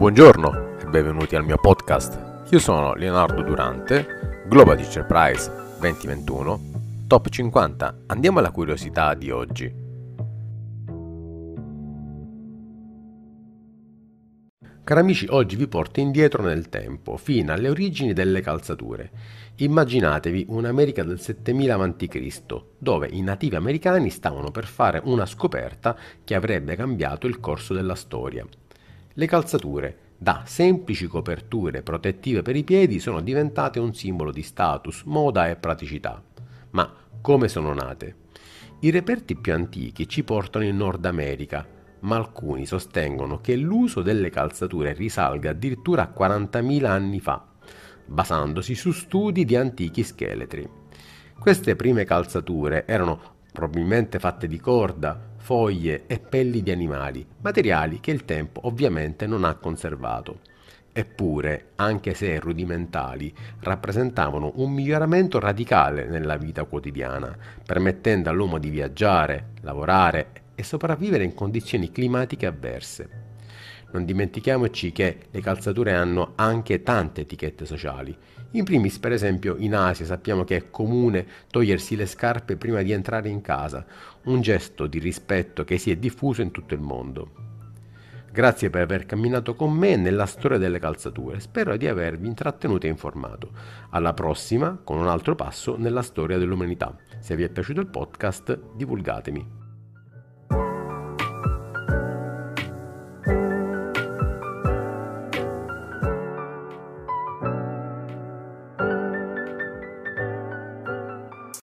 Buongiorno e benvenuti al mio podcast. Io sono Leonardo Durante, Global Teacher Prize 2021, Top 50. Andiamo alla curiosità di oggi. Cari amici, oggi vi porto indietro nel tempo, fino alle origini delle calzature. Immaginatevi un'America del 7000 a.C., dove i nativi americani stavano per fare una scoperta che avrebbe cambiato il corso della storia. Le calzature, da semplici coperture protettive per i piedi, sono diventate un simbolo di status, moda e praticità. Ma come sono nate? I reperti più antichi ci portano in Nord America, ma alcuni sostengono che l'uso delle calzature risalga addirittura a 40.000 anni fa, basandosi su studi di antichi scheletri. Queste prime calzature erano probabilmente fatte di corda, foglie e pelli di animali, materiali che il tempo ovviamente non ha conservato. Eppure, anche se rudimentali, rappresentavano un miglioramento radicale nella vita quotidiana, permettendo all'uomo di viaggiare, lavorare e sopravvivere in condizioni climatiche avverse. Non dimentichiamoci che le calzature hanno anche tante etichette sociali. In primis, per esempio, in Asia sappiamo che è comune togliersi le scarpe prima di entrare in casa, un gesto di rispetto che si è diffuso in tutto il mondo. Grazie per aver camminato con me nella storia delle calzature, spero di avervi intrattenuto e informato. Alla prossima con un altro passo nella storia dell'umanità. Se vi è piaciuto il podcast, divulgatemi.